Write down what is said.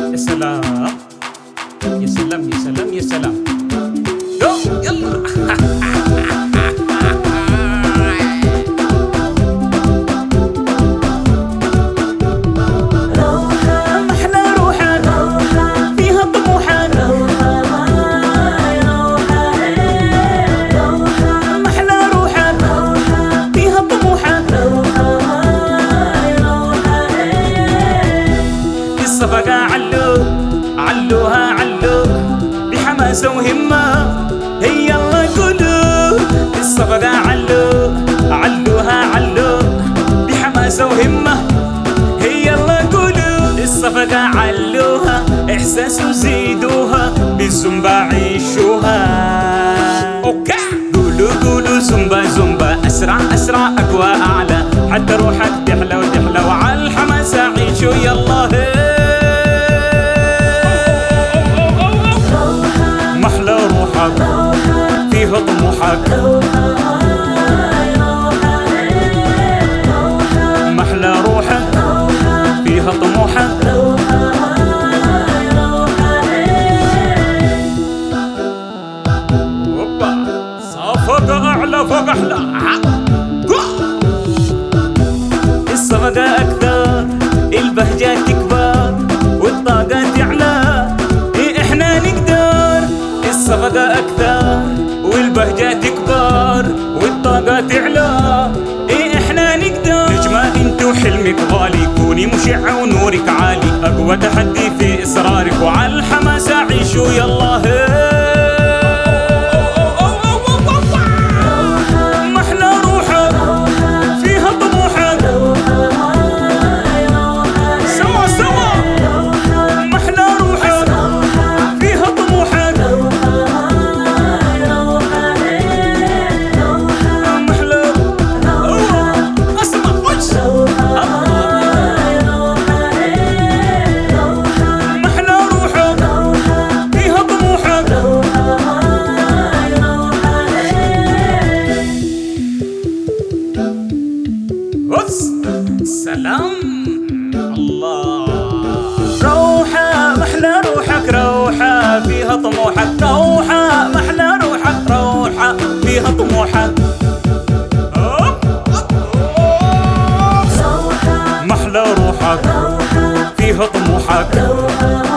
يا سلام يا سلام يا سلام يا سلام. يلا الصفقة علوها بحماسة وهمة. هيا الله قولوا الصفقة علوها بحماسة وهمة. هيا الله قولوا الصفقة علوها إحساس وزيدوها بالزومبا عيشوها. أوكي قولوا زومبا أسرع أقوى أعلى حتى روحك تحلى وعلى الحماسة عيشوا يلا. محلى روحك فيها طموحك. محلى روحك فيها طموحك. صفقة أعلى فوق أحلى. الصفقة أكثر البهجة تكبر والطاقة تعلى. إحنا نقدر. الصفقة أكثر والبهجة تكبر والطاقة تعلى. إحنا نقدر. نجمة انتو حلمك غالي كوني مشعة ونورك عالي. أقوى تحدي في إصرارك وعلى الحماسة عيشوا يلا. سلام الله. روحة محلى روحك روحة فيها طموحك. روحة محلى روحك روحة فيها طموحك. محلى روحك فيها طموحك.